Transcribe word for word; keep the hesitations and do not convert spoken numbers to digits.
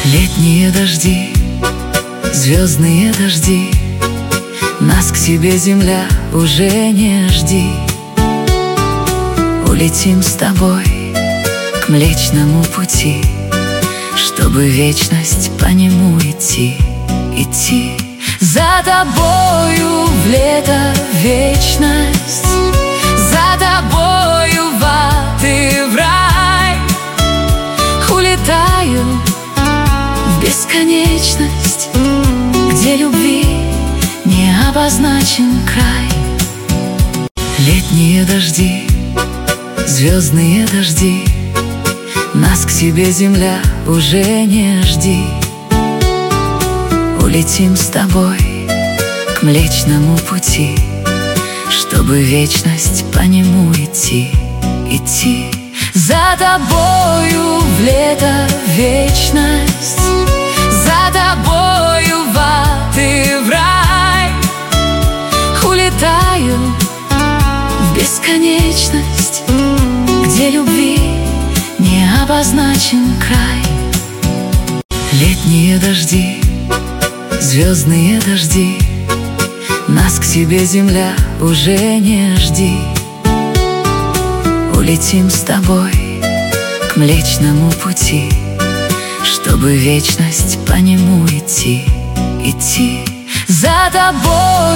Летние дожди, звездные дожди, нас к себе, земля, уже не жди. Улетим с тобой к Млечному Пути, чтобы вечность по нему идти, идти. За тобою в лето вечность, за тобою в ад и в рай. Улетаю в бесконечность, где любви не обозначен край. Летние дожди, звездные дожди, нас к себе, земля, уже не жди. Улетим с тобой к Млечному Пути, чтобы вечность по нему идти, идти. За тобою в лето вечность, за тобою в ад и в рай. Улетаю в бесконечность, где любви не обозначен край. Летние дожди, звездные дожди, нас к себе, земля, уже не жди. Улетим с тобой к Млечному Пути, чтобы вечность по нему идти, идти. За тобой